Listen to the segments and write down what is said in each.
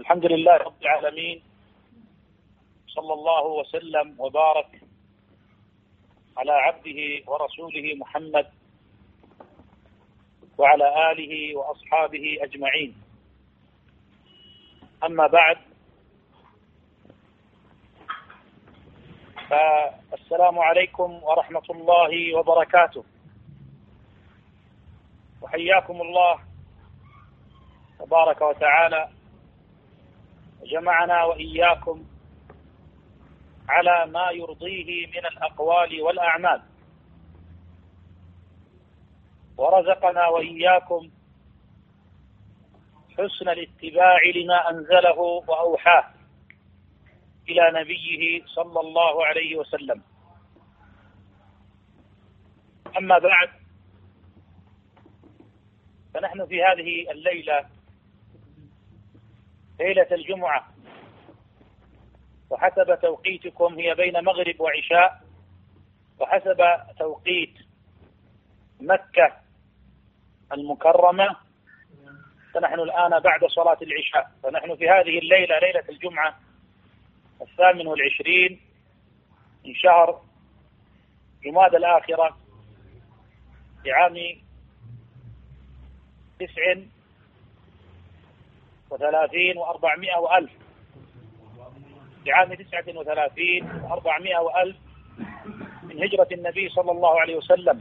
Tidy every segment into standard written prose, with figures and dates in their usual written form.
الحمد لله رب العالمين، صلى الله وسلم وبارك على عبده ورسوله محمد وعلى آله وأصحابه أجمعين. أما بعد، فالسلام عليكم ورحمة الله وبركاته، وحياكم الله تبارك وتعالى جمعنا وإياكم على ما يرضيه من الأقوال والأعمال، ورزقنا وإياكم حسن الاتباع لما أنزله وأوحاه إلى نبيه صلى الله عليه وسلم. أما بعد، فنحن في هذه الليلة، ليلة الجمعة، وحسب توقيتكم هي بين مغرب وعشاء، وحسب توقيت مكة المكرمة فنحن الآن بعد صلاة العشاء. فنحن في هذه الليلة، ليلة الجمعة 28 من شهر جمادى الآخرة لعام 39 و400 وألف، لعام 39 و400 وألف من هجرة النبي صلى الله عليه وسلم.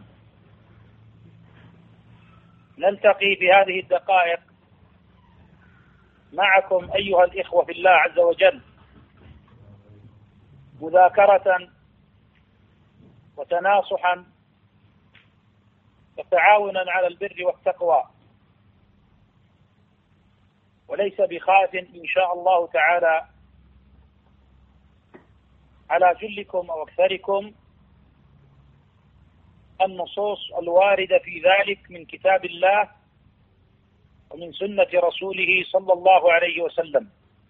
نلتقي في هذه الدقائق معكم أيها الإخوة في الله عز وجل مذاكرة وتناصحا وتعاونا على البر والتقوى، وليس بخاف إن شاء الله تعالى على جلكم أو أكثركم النصوص الواردة في ذلك من كتاب الله ومن سنة رسوله صلى الله عليه وسلم.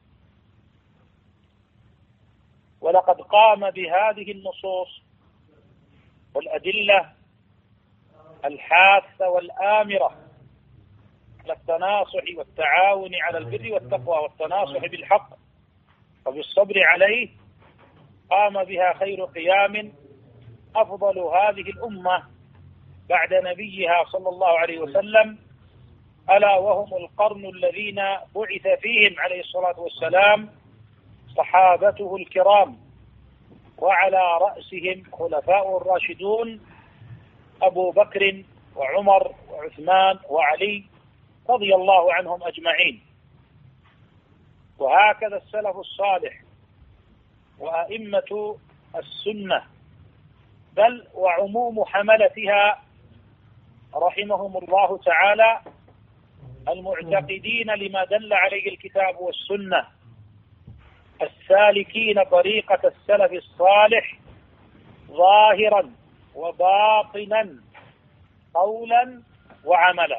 ولقد قام بهذه النصوص والأدلة الحاثة والآمرة على التناصح والتعاون على البر والتقوى والتناصح بالحق وبالصبر عليه، قام بها خير قيام أفضل هذه الأمة بعد نبيها صلى الله عليه وسلم، ألا وهم القرن الذين بعث فيهم عليه الصلاة والسلام صحابته الكرام، وعلى رأسهم خلفاء الراشدون أبو بكر وعمر وعثمان وعلي رضي الله عنهم أجمعين. وهكذا السلف الصالح وأئمة السنة، بل وعموم حملتها رحمهم الله تعالى، المعتقدين لما دل عليه الكتاب والسنة، السالكين طريقة السلف الصالح ظاهرا وباطنا قولا وعملا.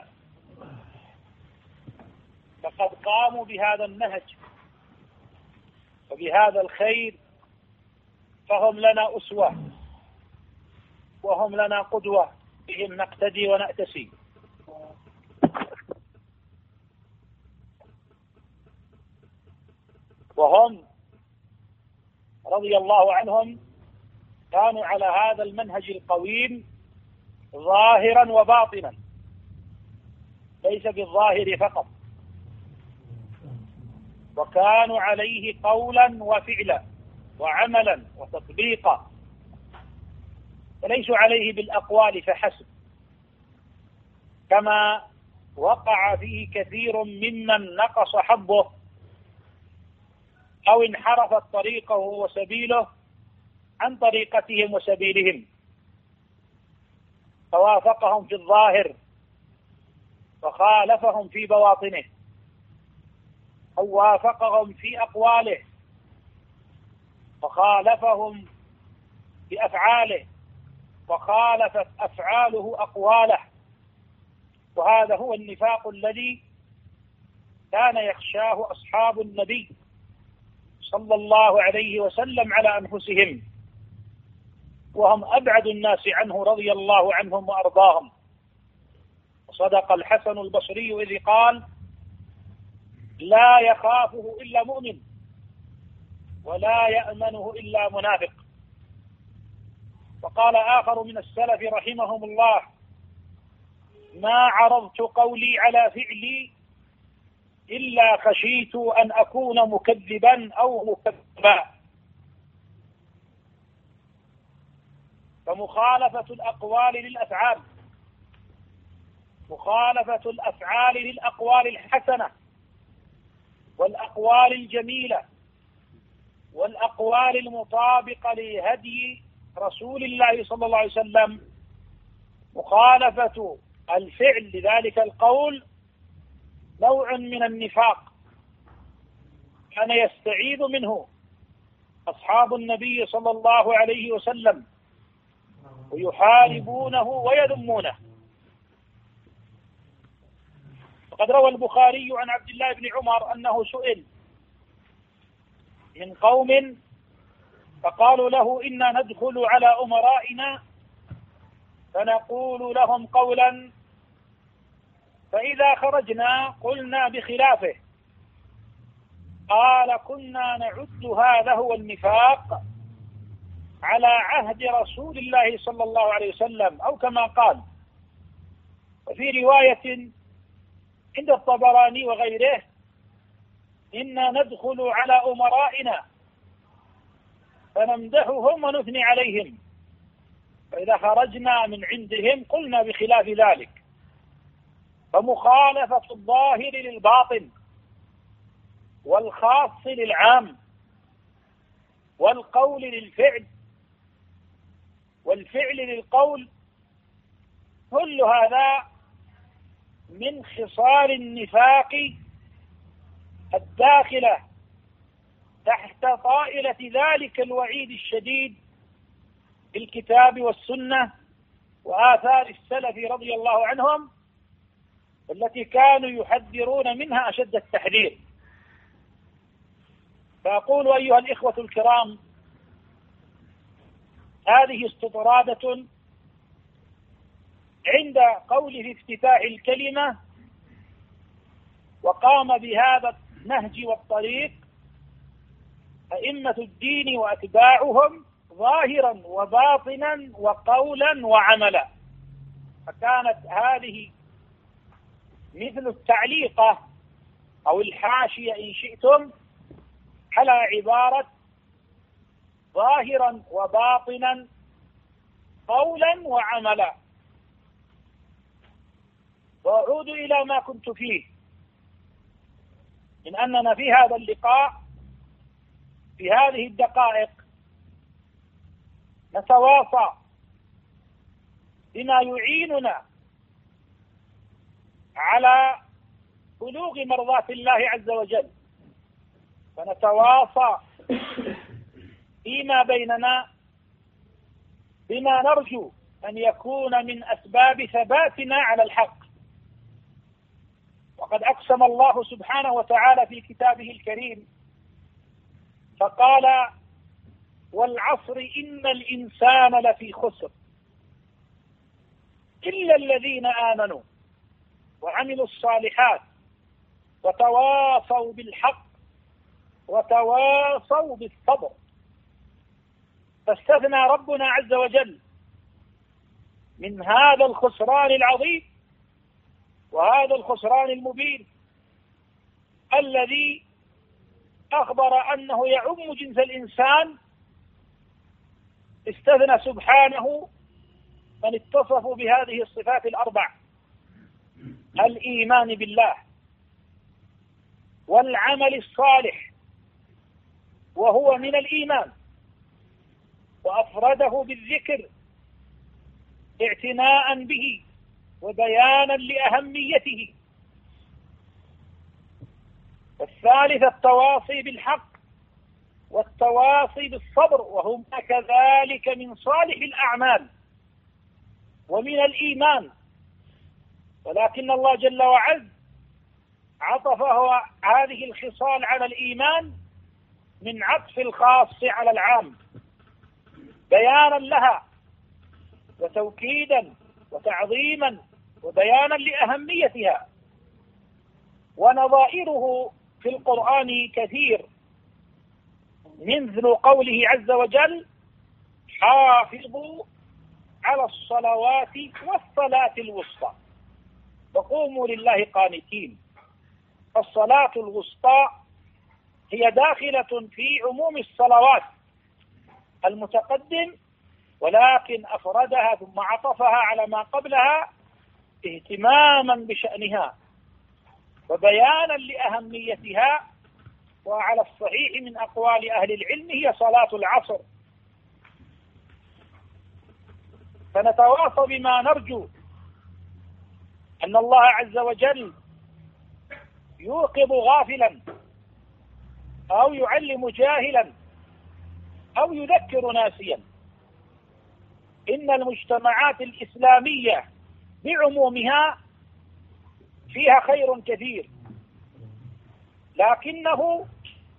فقد قاموا بهذا النهج وبهذا الخير، فهم لنا أسوة وهم لنا قدوة، بهم نقتدي ونأتسي. وهم رضي الله عنهم كانوا على هذا المنهج القويم ظاهرا وباطنا، ليس بالظاهر فقط، وكانوا عليه قولا وفعلا وعملا وتطبيقا، وليسوا عليه بالأقوال فحسب، كما وقع فيه كثير ممن نقص حظه أو انحرفت طريقه وسبيله عن طريقتهم وسبيلهم، فوافقهم في الظاهر وخالفهم في بواطنه، أو وافقهم في أقواله وخالفهم في أفعاله وخالفت أفعاله أقواله. وهذا هو النفاق الذي كان يخشاه أصحاب النبي صلى الله عليه وسلم على أنفسهم، وهم أبعد الناس عنه رضي الله عنهم وأرضاهم. وصدق الحسن البصري إذ قال: لا يخافه إلا مؤمن ولا يأمنه إلا منافق. وقال آخر من السلف رحمهم الله: ما عرضت قولي على فعلي إلا خشيت أن أكون مكذبا أو مكذبا. فمخالفة الأقوال للأفعال، مخالفة الأفعال للأقوال الحسنة والأقوال الجميلة والأقوال المطابقة لهدي رسول الله صلى الله عليه وسلم، مخالفة الفعل لذلك القول نوع من النفاق كان يستعيذ منه أصحاب النبي صلى الله عليه وسلم ويحاربونه ويذمونه. وقد روى البخاري عن عبد الله بن عمر أنه سئل من قوم فقالوا له: إنا ندخل على أمرائنا فنقول لهم قولا فإذا خرجنا قلنا بخلافه، قال: كنا نعد هذا هو النفاق على عهد رسول الله صلى الله عليه وسلم، أو كما قال. وفي رواية عند الطبراني وغيره: إنا ندخل على أمرائنا فنمدحهم ونثني عليهم، فإذا خرجنا من عندهم قلنا بخلاف ذلك. فمخالفة الظاهر للباطن والخاص للعام والقول للفعل والفعل للقول، كل هذا من خصال النفاق الداخلة تحت طائلة ذلك الوعيد الشديد في الكتاب والسنة وآثار السلف رضي الله عنهم، التي كانوا يحذرون منها أشد التحذير. فأقول أيها الإخوة الكرام: هذه استطرادة عند قوله في افتتاح الكلمة: وقام بهذا النهج والطريق أئمة الدين وأتباعهم ظاهرا وباطنا وقولا وعملا. فكانت هذه مثل التعليقة أو الحاشية إن شئتم على عبارة ظاهرا وباطنا قولا وعملا. وأعود إلى ما كنت فيه من أننا في هذا اللقاء في هذه الدقائق نتواصى بما يعيننا على بلوغ مرضاة الله عز وجل، ونتواصى فيما بيننا بما نرجو أن يكون من أسباب ثباتنا على الحق. وقد أقسم الله سبحانه وتعالى في كتابه الكريم فقال: والعصر إن الإنسان لفي خسر إلا الذين آمنوا وعملوا الصالحات وتواصوا بالحق وتواصوا بالصبر. فاستثنى ربنا عز وجل من هذا الخسران العظيم وهذا الخسران المبين الذي أخبر أنه يعم جنس الإنسان، استثنى سبحانه من اتصفوا بهذه الصفات الأربع: الإيمان بالله والعمل الصالح وهو من الإيمان، وأفرده بالذكر اعتناء به وبيانا لأهميته. والثالث التواصي بالحق والتواصي بالصبر، وهما كذلك من صالح الأعمال ومن الإيمان، ولكن الله جل وعز عطفه هذه الخصال على الإيمان من عطف الخاص على العام، بيانا لها وتوكيدا وتعظيما وبيانا لأهميتها. ونظائره في القرآن كثير، مثل قوله عز وجل: حافظوا على الصلوات والصلاة الوسطى وقوموا لله قانتين. الصلاة الوسطى هي داخلة في عموم الصلوات المتقدم، ولكن أفردها ثم عطفها على ما قبلها اهتماما بشأنها وبيانا لأهميتها. وعلى الصحيح من أقوال أهل العلم هي صلاة العصر. فنتواصى بما نرجو أن الله عز وجل يوقظ غافلا أو يعلم جاهلا أو يذكر ناسيا. إن المجتمعات الإسلامية بعمومها فيها خير كثير، لكنه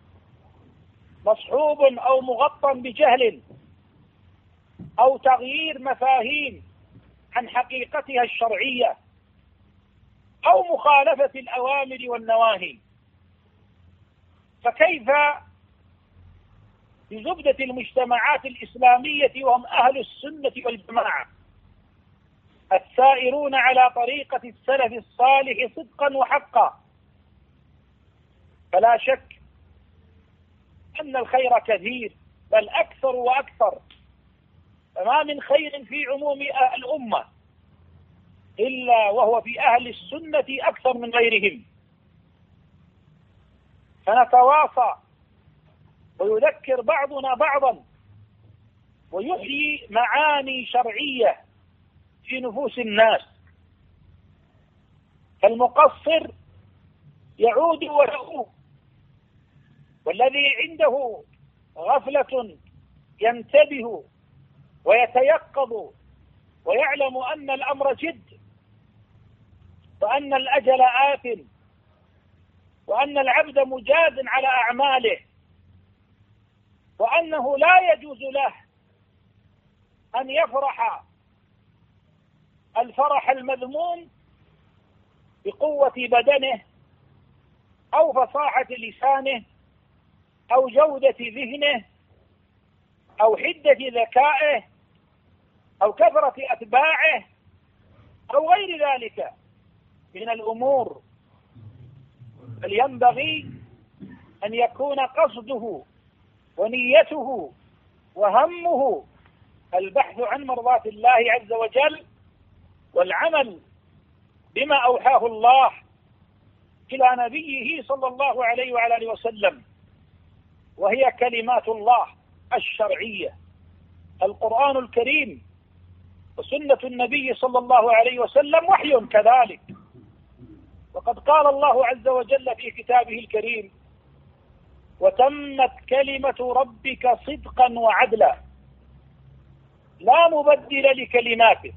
مصحوب أو مغطى بجهل أو تغيير مفاهيم عن حقيقتها الشرعية أو مخالفة الأوامر والنواهي. فكيف بزبدة المجتمعات الإسلامية وهم أهل السنة والجماعة السائرون على طريقة السلف الصالح صدقا وحقا؟ فلا شك أن الخير كثير، بل أكثر وأكثر. فما من خير في عموم الأمة إلا وهو في أهل السنة أكثر من غيرهم. فنتواصى ويذكر بعضنا بعضا ويحيي معاني شرعية في نفوس الناس. فالمقصر يعود ويؤوب، والذي عنده غفلة ينتبه ويتيقظ ويعلم أن الأمر جد وأن الأجل آت وأن العبد مجاز على أعماله، وأنه لا يجوز له أن يفرح الفرح المذموم بقوة بدنه أو فصاحة لسانه أو جودة ذهنه أو حدة ذكائه أو كثرة أتباعه أو غير ذلك من الأمور. بل ينبغي أن يكون قصده ونيته وهمه البحث عن مرضاة الله عز وجل والعمل بما أوحاه الله إلى نبيه صلى الله عليه وعلى آله وسلم، وهي كلمات الله الشرعية، القرآن الكريم وسنة النبي صلى الله عليه وسلم وحي كذلك. وقد قال الله عز وجل في كتابه الكريم: وتمت كلمة ربك صدقا وعدلا لا مبدل لكلماته.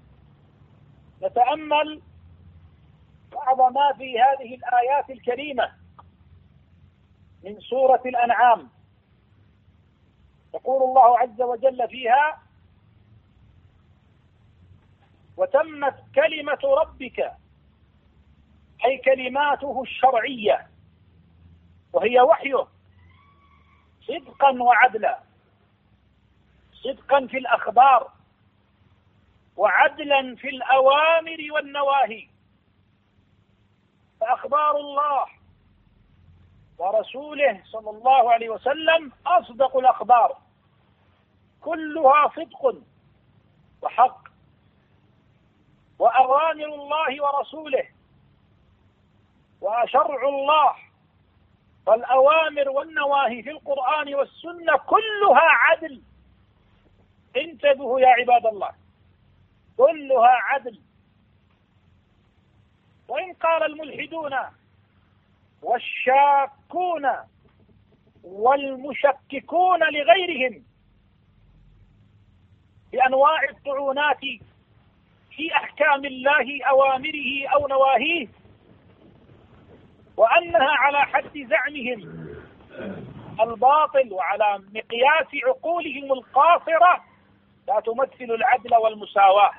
نتأمل بعض ما في هذه الآيات الكريمة من سورة الأنعام. يقول الله عز وجل فيها: وتمت كلمة ربك، أي كلماته الشرعية وهي وحيه، صدقا وعدلا، صدقا في الأخبار وعدلا في الأوامر والنواهي. فأخبار الله ورسوله صلى الله عليه وسلم أصدق الأخبار، كلها صدق وحق. وأوامر الله ورسوله وشرع الله والأوامر والنواهي في القرآن والسنة كلها عدل. انتبهوا يا عباد الله، كلها عدل. وإن قال الملحدون والشاكون والمشككون لغيرهم بأنواع الطعونات في أحكام الله أوامره أو نواهيه، وأنها على حد زعمهم الباطل وعلى مقياس عقولهم القاصرة، لا تمثل العدل والمساواة.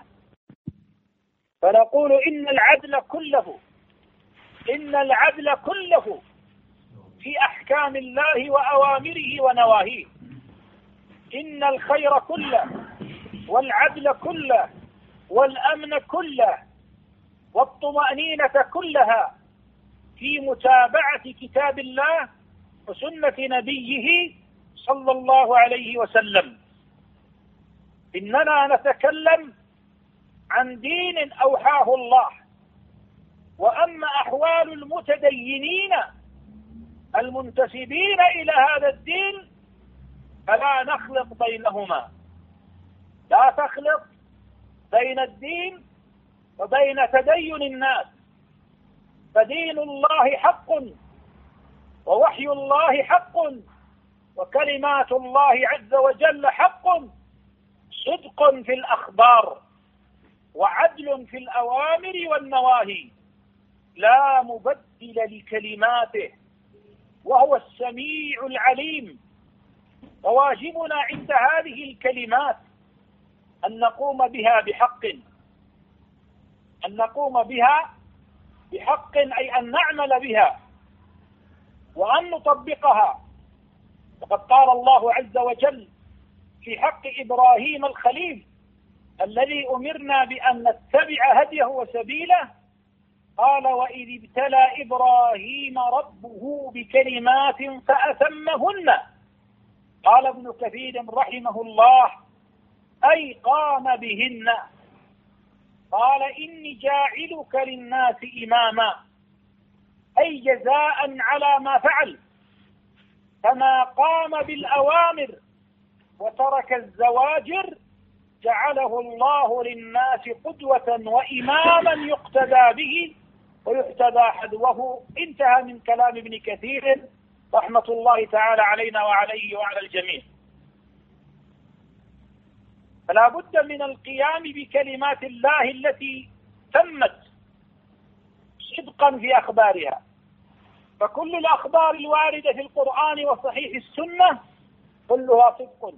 فنقول إن العدل كله في أحكام الله وأوامره ونواهيه. إن الخير كله والعدل كله والأمن كله والطمأنينة كلها في متابعة كتاب الله وسنة نبيه صلى الله عليه وسلم. إننا نتكلم عن دين أوحاه الله، وأما أحوال المتدينين المنتسبين إلى هذا الدين فلا نخلط بينهما. لا تخلط بين الدين وبين تدين الناس، فدين الله حق ووحي الله حق وكلمات الله عز وجل حق، صدق في الأخبار وعدل في الأوامر والنواهي، لا مبدل لكلماته وهو السميع العليم. وواجبنا عند هذه الكلمات أن نقوم بها بحق، أن نقوم بها بحق، أي أن نعمل بها وأن نطبقها. وقد قال الله عز وجل في حق إبراهيم الخليل الذي أمرنا بأن نتبع هديه وسبيله، قال: وإذ ابتلى إبراهيم ربه بكلمات فأتمهن. قال ابن كثير رحمه الله: أي قام بهن. قال: إني جاعلك للناس إماما، أي جزاء على ما فعل، فما قام بالأوامر وترك الزواجر جعله الله للناس قدوة وإماما يقتدى به ويحتذى حذوه. انتهى من كلام ابن كثير رحمة الله تعالى علينا وعليه وعلى الجميع. فلا بد من القيام بكلمات الله التي تمت صدقا في أخبارها، فكل الأخبار الواردة في القرآن وصحيح السنة كلها صدق،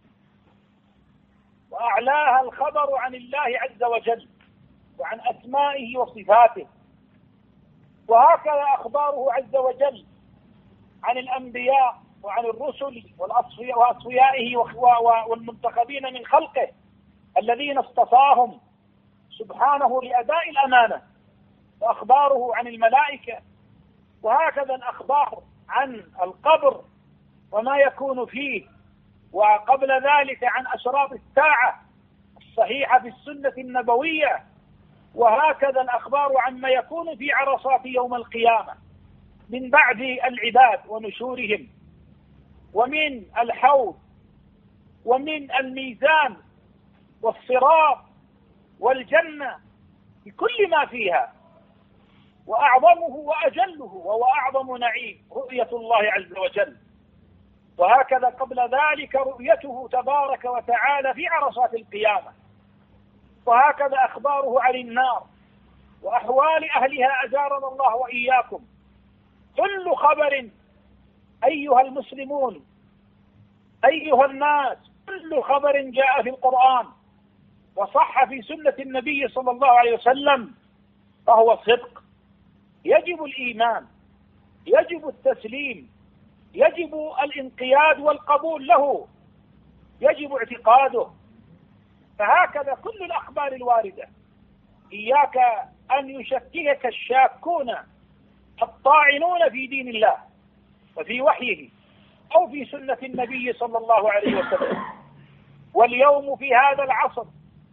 وأعلاها الخبر عن الله عز وجل وعن أسمائه وصفاته. وهكذا أخباره عز وجل عن الأنبياء وعن الرسل وأصفيائه والمنتخبين من خلقه الذين اصطفاهم سبحانه لأداء الأمانة، وأخباره عن الملائكة، وهكذا الأخبار عن القبر وما يكون فيه، وقبل ذلك عن أشراط الساعة الصحيحة في السنة النبوية، وهكذا الأخبار عما يكون في عرصات يوم القيامة من بعد العباد ونشورهم، ومن الحوض، ومن الميزان والصراط والجنة بكل ما فيها. وأعظمه وأجله وهو أعظم نعيم رؤية الله عز وجل، وهكذا قبل ذلك رؤيته تبارك وتعالى في عرصات القيامة، وهكذا أخباره عن النار وأحوال أهلها أجارنا الله وإياكم. كل خبر أيها المسلمون أيها الناس، كل خبر جاء في القرآن وصح في سنة النبي صلى الله عليه وسلم فهو صدق. يجب الإيمان، يجب التسليم، يجب الانقياد والقبول له، يجب اعتقاده. فهكذا كل الأخبار الواردة، إياك أن يشككك الشاكون الطاعنون في دين الله وفي وحيه أو في سنة النبي صلى الله عليه وسلم. واليوم في هذا العصر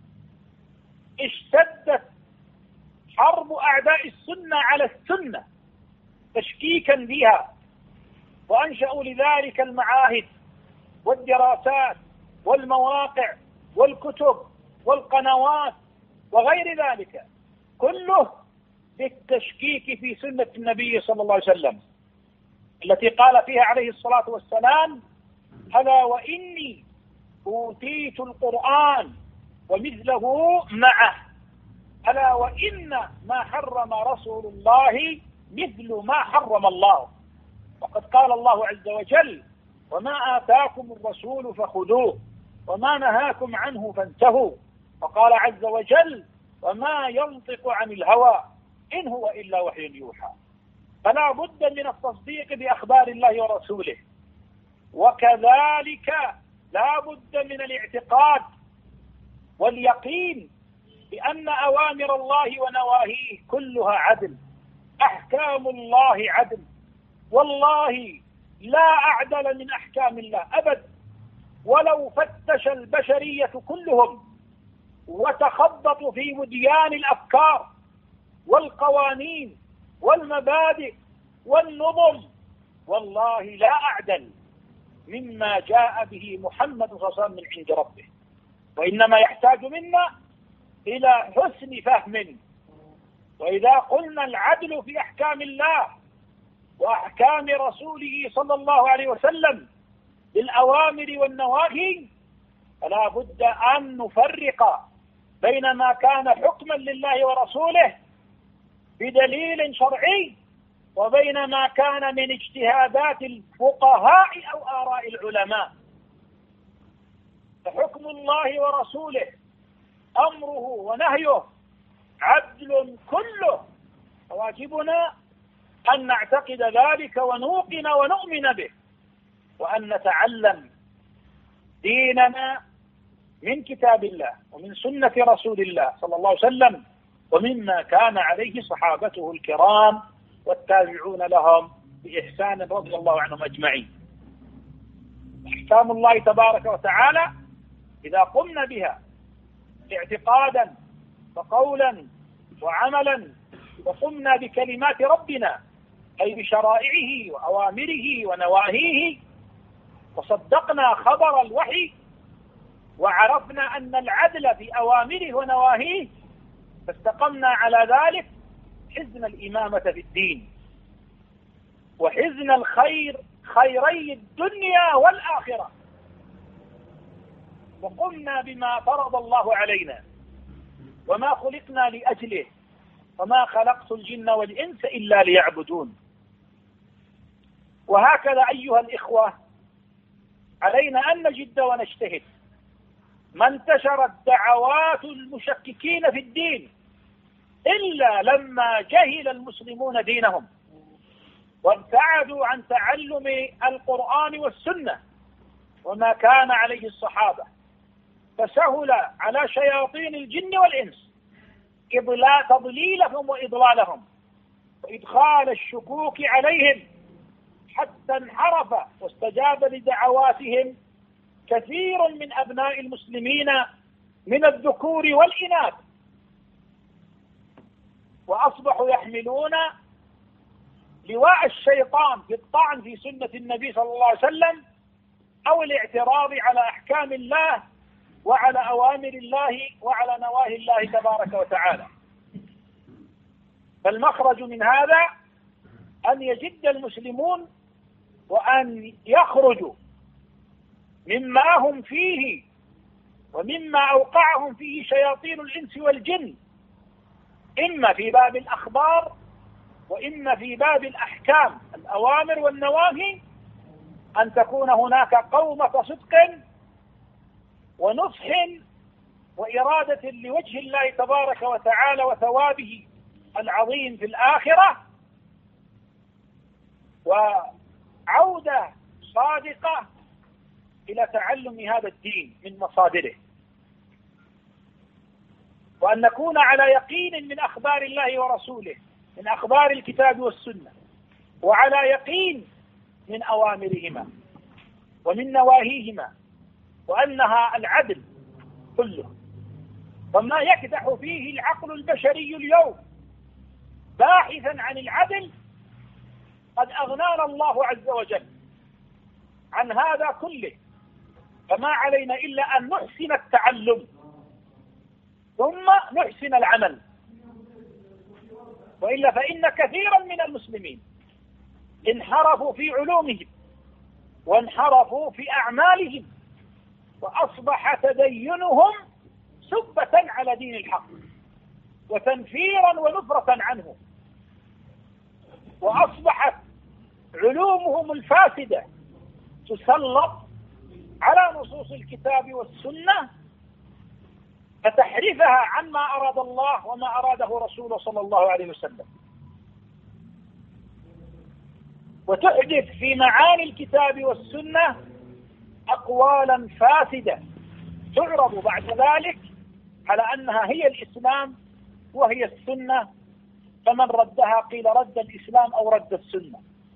اشتدت حرب أعداء السنة على السنة تشكيكا بها، وأنشأوا لذلك المعاهد والدراسات والمواقع والكتب والقنوات وغير ذلك، كله بالتشكيك في سنة النبي صلى الله عليه وسلم التي قال فيها عليه الصلاة والسلام: ألا وإني أوتيت القرآن ومثله معه، ألا وإن ما حرم رسول الله مثل ما حرم الله. وقد قال الله عز وجل: وما آتاكم الرسول فخذوه وما نهاكم عنه فانتهوا. وقال عز وجل: وما ينطق عن الهوى إن هو إلا وحي يوحى. فلا بد من التصديق بأخبار الله ورسوله، وكذلك لا بد من الاعتقاد واليقين بأن أوامر الله ونواهيه كلها عدل، أحكام الله عدل، والله لا أعدل من أحكام الله أبد. ولو فتش البشرية كلهم وتخبطوا في وديان الأفكار والقوانين والمبادئ والنظم، والله لا أعدل مما جاء به محمد صلى الله عليه وسلم من عند ربه. وإنما يحتاج منا إلى حسن فهم. وإذا قلنا العدل في أحكام الله وأحكام رسوله صلى الله عليه وسلم بالأوامر والنواهي، فلا بد أن نفرق بين ما كان حكما لله ورسوله بدليل شرعي وبين ما كان من اجتهادات الفقهاء أو آراء العلماء. فحكم الله ورسوله أمره ونهيه عدل كله، فواجبنا أن نعتقد ذلك ونوقن ونؤمن به، وأن نتعلم ديننا من كتاب الله ومن سنة رسول الله صلى الله عليه وسلم، ومما كان عليه صحابته الكرام والتابعون لهم بإحسان رضي الله عنهم أجمعين. أحكام الله تبارك وتعالى إذا قمنا بها اعتقادا وقولا وعملا، وقمنا بكلمات ربنا أي بشرائعه وأوامره ونواهيه، وصدقنا خبر الوحي، وعرفنا أن العدل في أوامره ونواهيه، فاستقمنا على ذلك حزن الإمامة في الدين وحزن الخير، خيري الدنيا والآخرة، وقمنا بما فرض الله علينا وما خلقنا لأجله، وما خلقت الجن والإنس إلا ليعبدون. وهكذا أيها الإخوة علينا أن نجد ونجتهد. ما انتشرت دعوات المشككين في الدين إلا لما جهل المسلمون دينهم وابتعدوا عن تعلم القرآن والسنة وما كان عليه الصحابة، فسهل على شياطين الجن والإنس تضليلهم وإضلالهم وإدخال الشكوك عليهم، حتى انحرف واستجاب لدعواتهم كثير من أبناء المسلمين من الذكور والإناث، وأصبحوا يحملون لواء الشيطان في الطعن في سنة النبي صلى الله عليه وسلم أو الاعتراض على أحكام الله وعلى أوامر الله وعلى نواهي الله تبارك وتعالى. فالمخرج من هذا أن يجد المسلمون وأن يخرجوا مما هم فيه ومما أوقعهم فيه شياطين الإنس والجن، إما في باب الأخبار وإما في باب الأحكام الأوامر والنواهي، أن تكون هناك قومة صدق ونصح وإرادة لوجه الله تبارك وتعالى وثوابه العظيم في الآخرة، وعودة صادقة إلى تعلم هذا الدين من مصادره، وأن نكون على يقين من أخبار الله ورسوله، من أخبار الكتاب والسنة، وعلى يقين من أوامرهما ومن نواهيهما، وأنها العدل كله. وما يكدح فيه العقل البشري اليوم باحثا عن العدل قد أغنانا الله عز وجل عن هذا كله، فما علينا إلا أن نحسن التعلم ثم نحسن العمل، وإلا فإن كثيرا من المسلمين انحرفوا في علومهم وانحرفوا في أعمالهم، وأصبح تدينهم سبة على دين الحق وتنفيرا ونفرة عنه، وأصبحت علومهم الفاسدة تسلط على نصوص الكتاب والسنة فتحرفها عن ما أراد الله وما أراده رسوله صلى الله عليه وسلم. وتحدث في معاني الكتاب والسنة أقوالا فاسدة تعرض بعد ذلك على أنها هي الإسلام وهي السنة، فمن ردها قيل رد الإسلام أو رد السنة.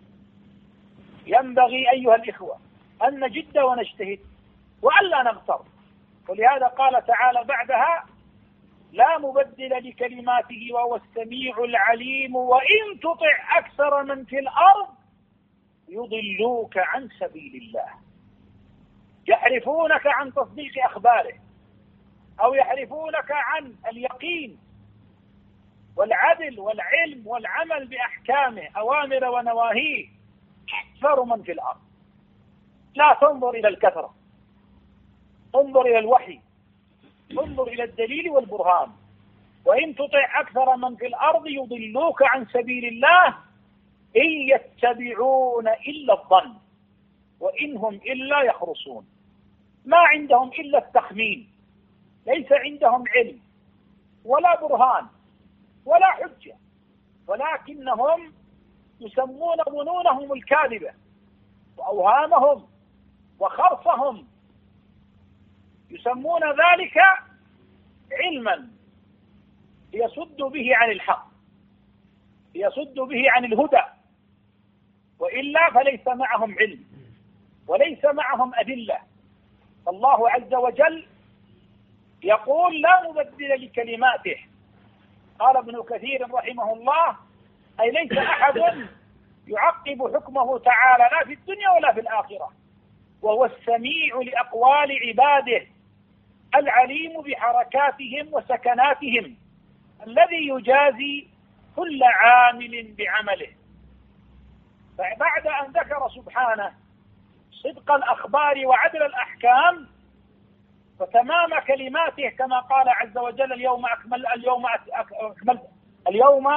ينبغي أيها الإخوة أن نجد ونجتهد وألا نغتر، ولهذا قال تعالى بعدها: لا مبدل لكلماته وهو السميع العليم وإن تطع أكثر من في الأرض يضلوك عن سبيل الله. يحرفونك عن تصديق أخباره، أو يحرفونك عن اليقين والعدل والعلم والعمل بأحكامه أوامر ونواهيه أكثر من في الأرض. لا تنظر إلى الكثرة، انظر إلى الوحي، انظر إلى الدليل والبرهان. وإن تطع أكثر من في الأرض يضلوك عن سبيل الله إن يتبعون إلا الظن وإن هم إلا يخرصون. ما عندهم إلا التخمين، ليس عندهم علم ولا برهان ولا حجة، ولكنهم يسمون ظنونهم الكاذبة وأوهامهم وخرصهم، يسمون ذلك علما ليصدوا به عن الحق، ليصدوا به عن الهدى، وإلا فليس معهم علم وليس معهم أدلة. الله عز وجل يقول: لا مبدل لكلماته. قال ابن كثير رحمه الله: أي ليس أحد يعقب حكمه تعالى لا في الدنيا ولا في الآخرة، وهو السميع لأقوال عباده العليم بحركاتهم وسكناتهم الذي يجازي كل عامل بعمله. فبعد أن ذكر سبحانه صدق الأخبار وعدل الأحكام وتمام كلماته كما قال عز وجل: اليوم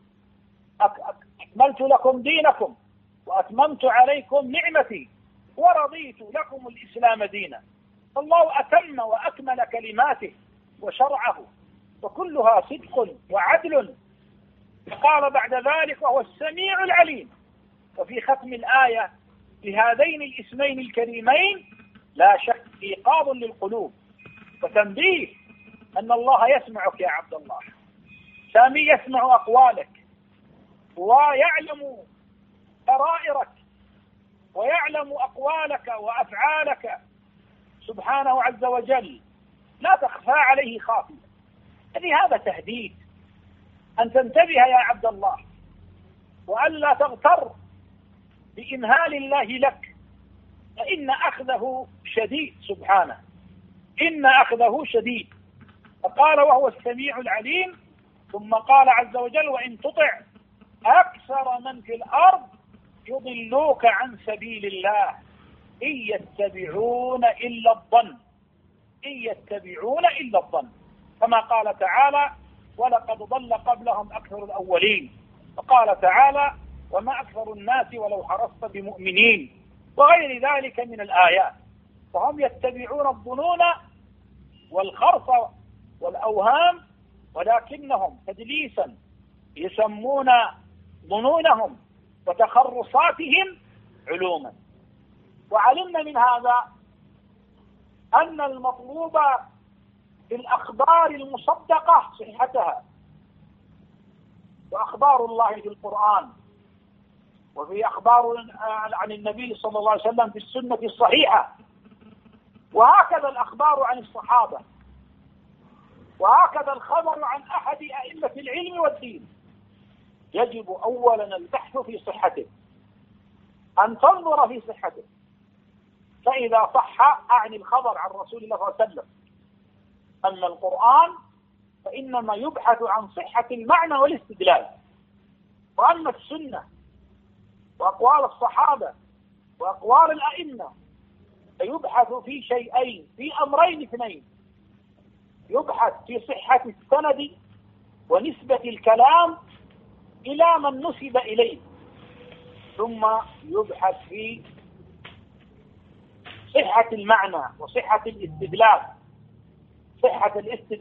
أكملت لكم دينكم وأتممت عليكم نعمتي ورضيت لكم الإسلام دينا. الله أتم وأكمل كلماته وشرعه وكلها صدق وعدل. قال بعد ذلك: وهو السميع العليم. وفي ختم الآية بهذين الاسمين الكريمين لا شك إيقاظ للقلوب وتنبيه أن الله يسمعك يا عبد الله. سامي يسمع أقوالك ويعلم سرائرك ويعلم أقوالك وأفعالك سبحانه عز وجل، لا تخفى عليه خافية. هذا تهديد أن تنتبه يا عبد الله وألا تغتر بإمهال الله لك، فإن أخذه شديد سبحانه، إن أخذه شديد. فقال: وهو السميع العليم، ثم قال عز وجل: وإن تطع أكثر من في الأرض يضلوك عن سبيل الله إن يتبعون إلا الظن، إن يتبعون إلا الظن، كما قال تعالى: ولقد ضل قبلهم أكثر الأولين. وقال تعالى: وما أكثر الناس ولو حرصت بمؤمنين، وغير ذلك من الآيات. فهم يتبعون الظنون والخرص والأوهام، ولكنهم تدليسا يسمون ظنونهم وتخرصاتهم علوما. وعلمنا من هذا أن المطلوب في الأخبار المصدقة صحتها، وأخبار الله في القرآن وفي أخبار عن النبي صلى الله عليه وسلم في السنة الصحيحة، وهكذا الأخبار عن الصحابة، وهكذا الخبر عن أحد أئمة العلم والدين. يجب أولا البحث في صحته، أن تنظر في صحته. فإذا صح أعني الخبر عن رسول الله صلى الله عليه وسلم. أما القرآن فإنما يبحث عن صحة المعنى والاستدلال، وأما السنة وأقوال الصحابة وأقوال الأئمة فيبحث في شيئين، في أمرين اثنين: يبحث في صحة السند ونسبة الكلام إلى من نسب إليه، ثم يبحث في صحة المعنى وصحة الاستدلال، صحة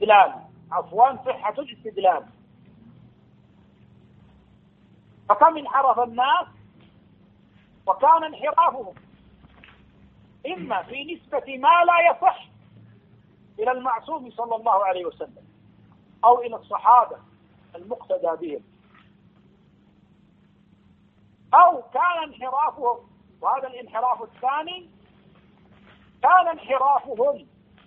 الاستدلال. فكم انحرف الناس وكان انحرافهم إما في نسبة ما لا يصح إلى المعصوم صلى الله عليه وسلم أو إلى الصحابة المقتدى بهم، أو كان انحرافهم، وهذا الانحراف الثاني، كان انحرافهم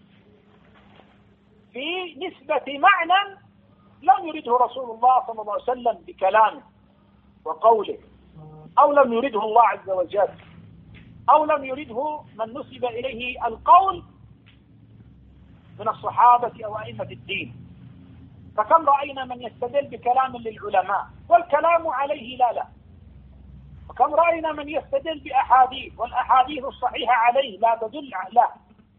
في نسبة معنى لم يرده رسول الله صلى الله عليه وسلم بكلامه وقوله، أو لم يرده الله عز وجل، أو لم يرده من نسب إليه القول من الصحابة أو أئمة الدين. فكم رأينا من يستدل بكلام للعلماء والكلام عليه لا، وكم رأينا من يستدل بأحاديث والأحاديث الصحيحة عليه لا تدل له.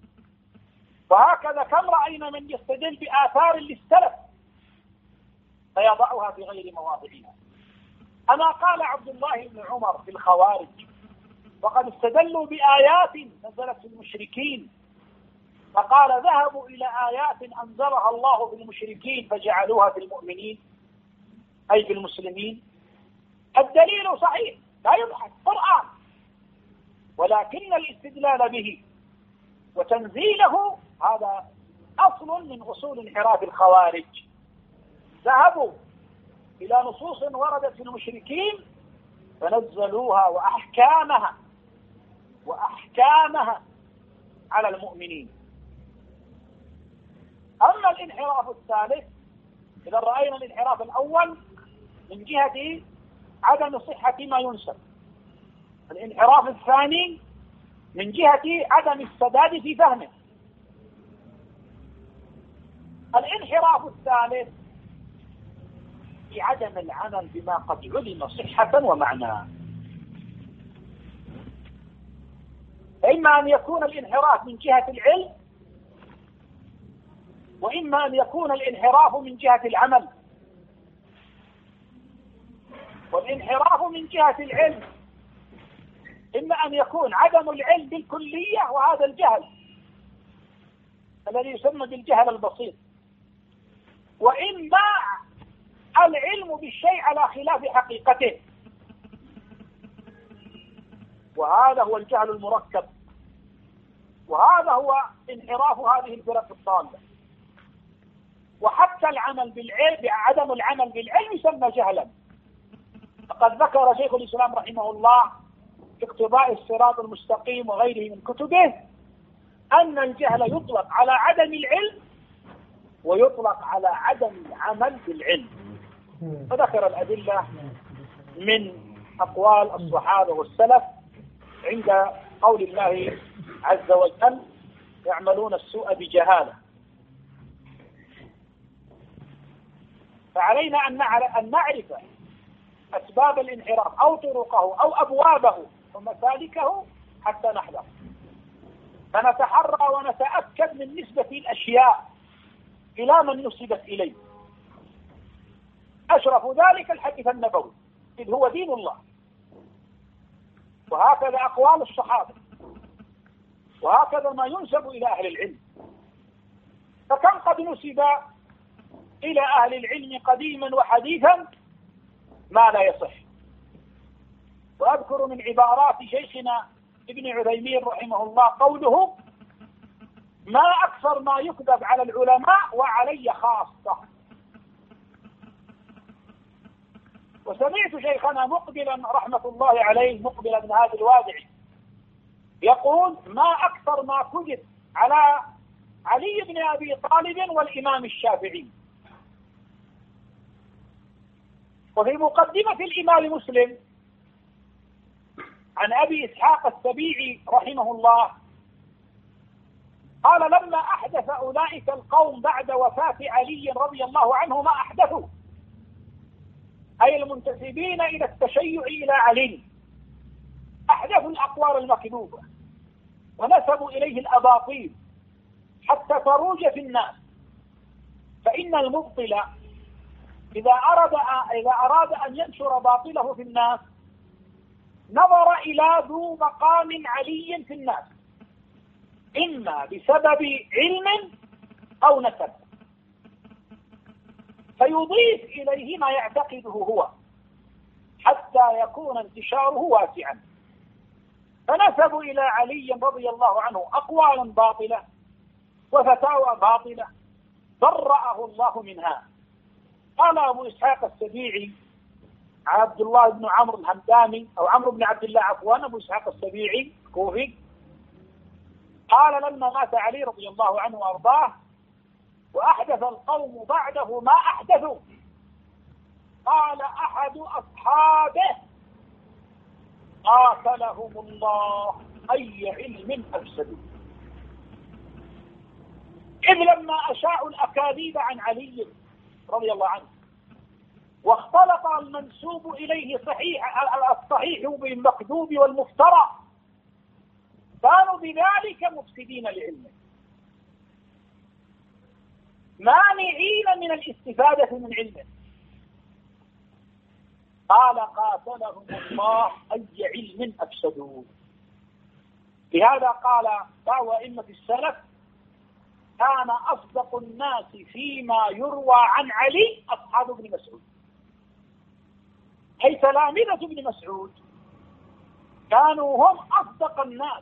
وهكذا كم رأينا من يستدل بآثار للسلف فيضعها في غير مواضعها. أما قال عبد الله بن عمر في الخوارج وقد استدلوا بآيات نزلت في المشركين، فقال ذهبوا إلى آيات أنزلها الله في المشركين فجعلوها في المؤمنين أي في المسلمين. الدليل صحيح لا يبحث، قرآن، ولكن الاستدلال به وتنزيله هذا أصل من أصول انحراف الخوارج. ذهبوا إلى نصوص وردت في المشركين فنزلوها وأحكامها على المؤمنين. أما الانحراف الثالث، إذا رأينا الانحراف الأول من جهة عدم صحة ما ينسب، الانحراف الثاني من جهة عدم السداد في فهمه، الانحراف الثالث في عدم العمل بما قد علم صحة ومعنى. إما أن يكون الانحراف من جهة العلم، وإما أن يكون الانحراف من جهة العمل. والانحراف من جهة العلم إما أن يكون عدم العلم بالكلية، وهذا الجهل الذي يسمى بالجهل البسيط، وإما العلم بالشيء على خلاف حقيقته، وهذا هو الجهل المركب، وهذا هو انحراف هذه الفرق الضالة. وحتى العمل بالعلم، عدم العمل بالعلم يسمى جهلا. فقد ذكر شيخ الإسلام رحمه الله في اقتضاء الصراط المستقيم وغيره من كتبه أن الجهل يطلق على عدم العلم ويطلق على عدم العمل بالعلم. فذكر الأدلة من أقوال الصحابة والسلف عند قول الله عز وجل يعملون السوء بجهالة. فعلينا أن نعرف أسباب الانحراف أو طرقه أو أبوابه ومسالكه حتى نحذر، فنتحرى ونتأكد من نسبة الأشياء إلى من نسبت إليه. أشرف ذلك الحديث النبوي إذ هو دين الله، وهكذا أقوال الصحابة، وهكذا ما ينسب إلى أهل العلم. فكم قد نسب إلى أهل العلم قديما وحديثا ما لا يصح. وأذكر من عبارات شيخنا ابن عثيمين رحمه الله قوله: ما أكثر ما يكذب على العلماء وعلي خاصة. وسمعت شيخنا مقبلا رحمة الله عليه، مقبل بن هادي الوادعي، يقول: ما أكثر ما كذب على علي بن أبي طالب والإمام الشافعي. وفي مقدمة الإمام مسلم عن أبي إسحاق السبيعي رحمه الله قال: لما أحدث أولئك القوم بعد وفاة علي رضي الله عنه ما أحدثوا، أي المنتسبين إلى التشيع إلى علي، أحدثوا الأقوال المكذوبة ونسبوا إليه الأباطيل حتى تروج في الناس. فإن المبطل إذا أراد أن ينشر باطله في الناس نظر إلى ذو مقام علي في الناس، إما بسبب علم أو نسب، فيضيف إليه ما يعتقده هو حتى يكون انتشاره واسعا. فنسبوا إلى علي رضي الله عنه أقوالا باطلة وفتاوى باطلة برأه الله منها. قال أبو إسحاق السبيعي عبد الله بن عمرو الهمداني أو عمرو بن عبد الله عفوا، أبو إسحاق السبيعي كوفي، قال لما مات علي رضي الله عنه وأرضاه وأحدث القوم بعده ما أحدثوا، قال أحد أصحابه قاتلهم الله أي علم أفسدوا. إذ لما أشاعوا الأكاذيب عن علي رضي الله عنه واختلط المنسوب إليه الصحيح بالمكذوب والمفترى، كانوا بذلك مفسدين لعلمه مانعين من الاستفادة من علمه. قال قاتلهم الله أي علم أفسدوا. لهذا قال بعض أئمة السلف كان أصدق الناس فيما يروى عن علي أصحاب ابن مسعود، أي تلامذة ابن مسعود كانوا هم أصدق الناس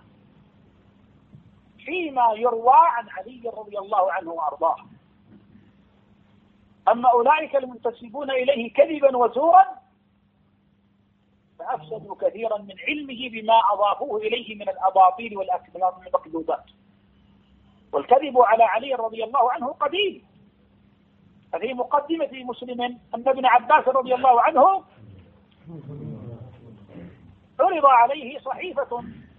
فيما يروى عن علي رضي الله عنه وأرضاه. أما أولئك المنتسبون إليه كذبا وزورا فأفسدوا كثيرا من علمه بما أضافوه إليه من الأباطيل والمكذوبات. والكذب على علي رضي الله عنه قديم. ففي مقدمة مسلم أن ابن عباس رضي الله عنه عرض عليه صحيفة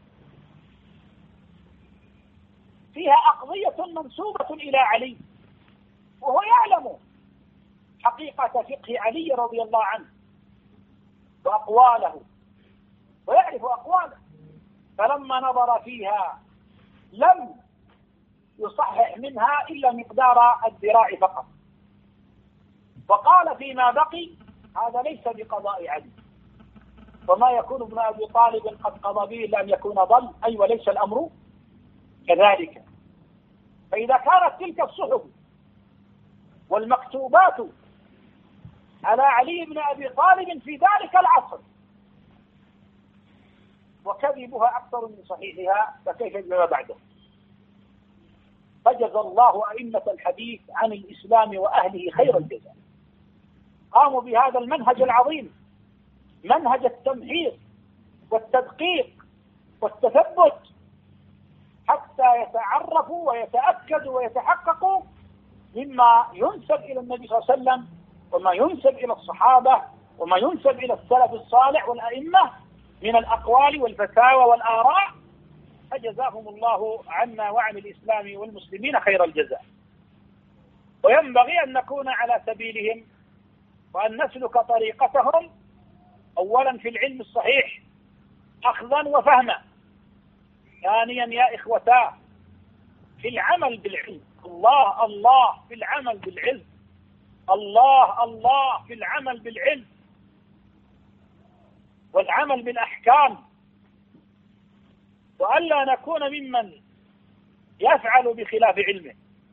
فيها أقضية منسوبة إلى علي، وهو يعلم حقيقة فقه علي رضي الله عنه وأقواله ويعرف أقواله، فلما نظر فيها لم يصحح منها إلا مقدار الذراع فقط، وقال فيما بقي هذا ليس بقضاء علي، وما يكون ابن أبي طالب قد قضى به إلا أن يكون ضل، أي وليس الأمر كذلك. فإذا كانت تلك الصحف والمكتوبات على علي بن أبي طالب في ذلك العصر وكذبها أكثر من صحيحها، فكيف بما بعده؟ فجزى الله أئمة الحديث عن الإسلام وأهله خير الجزاء. قاموا بهذا المنهج العظيم، منهج التمحيص والتدقيق والتثبت، حتى يتعرفوا ويتأكدوا ويتحققوا مما ينسب إلى النبي صلى الله عليه وسلم وما ينسب إلى الصحابة وما ينسب إلى السلف الصالح والأئمة من الأقوال والفتاوى والآراء. فجزاهم الله عنا وعن الإسلام والمسلمين خير الجزاء. وينبغي أن نكون على سبيلهم وأن نسلك طريقتهم، أولا في العلم الصحيح أخذا وفهما، ثانيا يا إخوتا في العمل بالعلم، الله الله في العمل بالعلم، الله الله في العمل بالعلم والعمل بالأحكام، وألا نكون ممن يفعل بخلاف علمه.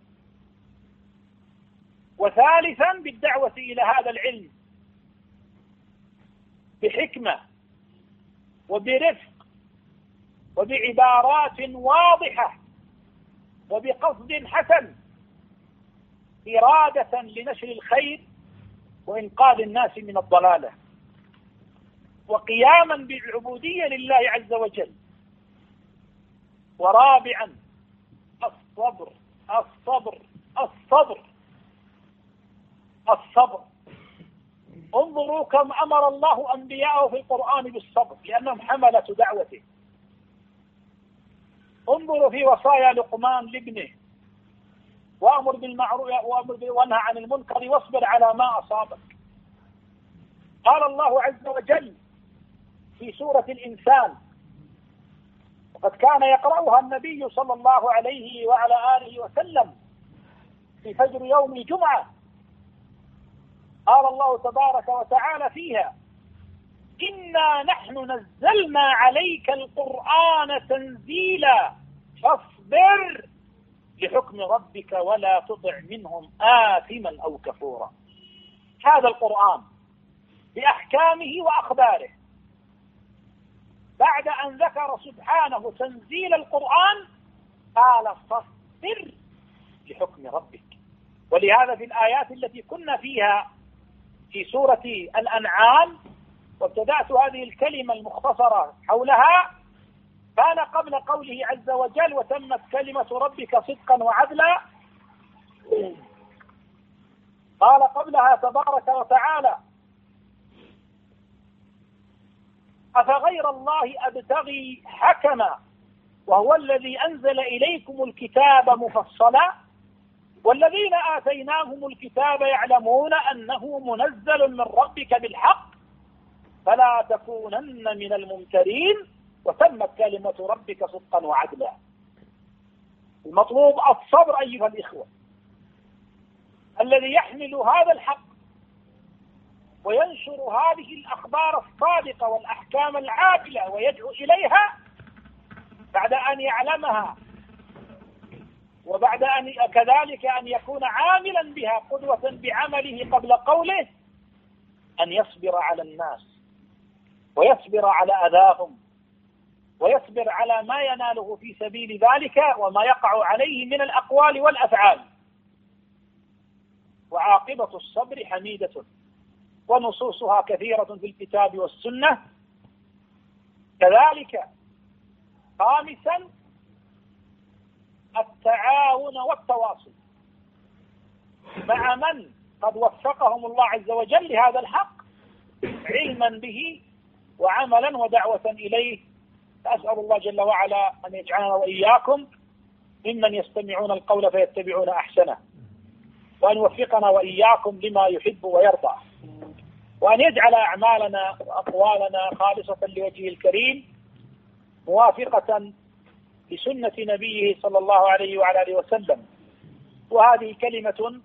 وثالثا بالدعوة إلى هذا العلم بحكمة وبرفق وبعبارات واضحة وبقصد حسن، إرادة لنشر الخير وإنقاذ الناس من الضلالة، وقياما بالعبودية لله عز وجل. ورابعا الصبر الصبر الصبر الصبر. انظروا كم أمر الله أنبياءه في القرآن بالصبر لأنهم حملة دعوته. انظروا في وصايا لقمان لابنه: وأمر بالمعروف وانهى عن المنكر واصبر على ما أصابك. قال الله عز وجل في سورة الإنسان، وقد كان يقرأها النبي صلى الله عليه وعلى آله وسلم في فجر يوم الجمعة، قال الله تبارك وتعالى فيها: إنا نحن نزلنا عليك القرآن تنزيلا فاصبر لحكم ربك ولا تطع منهم آثما أو كفورا. هذا القرآن بأحكامه وأخباره بعد أن ذكر سبحانه تنزيل القرآن قال فاصبر لحكم ربك. ولهذا في الآيات التي كنا فيها في سورة الأنعام وابتدأت هذه الكلمة المختصرة حولها، كان قبل قوله عز وجل وتمت كلمة ربك صدقا وعدلا، قال قبلها تبارك وتعالى أفغير الله أبتغي حكما وهو الذي أنزل إليكم الكتاب مفصلا والذين آتيناهم الكتاب يعلمون أنه منزل من ربك بالحق فلا تكونن من الممترين وتمت كلمة ربك صدقا وعدلا. المطلوب الصبر أيها الإخوة. الذي يحمل هذا الحق وينشر هذه الأخبار الصادقة والأحكام العادلة ويدعو إليها بعد أن يعلمها وبعد أن كذلك أن يكون عاملا بها قدوة بعمله قبل قوله، أن يصبر على الناس ويصبر على أذاهم ويصبر على ما يناله في سبيل ذلك وما يقع عليه من الأقوال والأفعال. وعاقبة الصبر حميدة ونصوصها كثيرة في الكتاب والسنة. كذلك خامسا التعاون والتواصل مع من قد وفقهم الله عز وجل لهذا الحق علما به وعملا ودعوة إليه. أسأل الله جل وعلا أن يجعلنا وإياكم ممن يستمعون القول فيتبعون أحسنه، وأن يوفقنا وإياكم لما يحب ويرضى، وأن يجعل أعمالنا وأقوالنا خالصة لوجهه الكريم موافقة لسنة نبيه صلى الله عليه وعلى آله وسلم. وهذه كلمة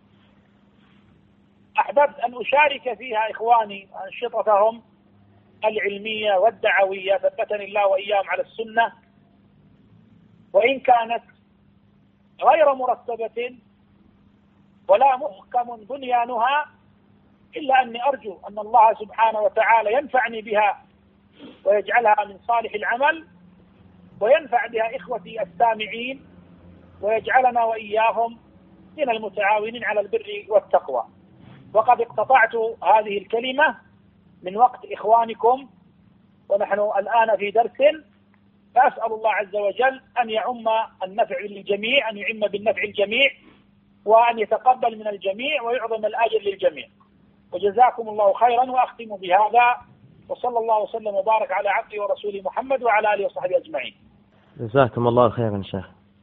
أحببت أن أشارك فيها إخواني أنشطتهم العلمية والدعوية، ثبتني الله وإياهم على السنة، وإن كانت غير مرتبة ولا محكم بنيانها، إلا أني أرجو أن الله سبحانه وتعالى ينفعني بها ويجعلها من صالح العمل وينفع بها إخوتي السامعين ويجعلنا وإياهم من المتعاونين على البر والتقوى. وقد اقتطعت هذه الكلمة من وقت إخوانكم ونحن الآن في درس، فأسأل الله عز وجل أن يعم النفع للجميع، أن يعم بالنفع الجميع، وأن يتقبل من الجميع ويعظم الأجر للجميع. وجزاكم الله خيرا. وأختم بهذا، وصلى الله وسلم وبارك على عبده ورسوله محمد وعلى آله وصحبه أجمعين. جزاكم الله خيرا شيخ.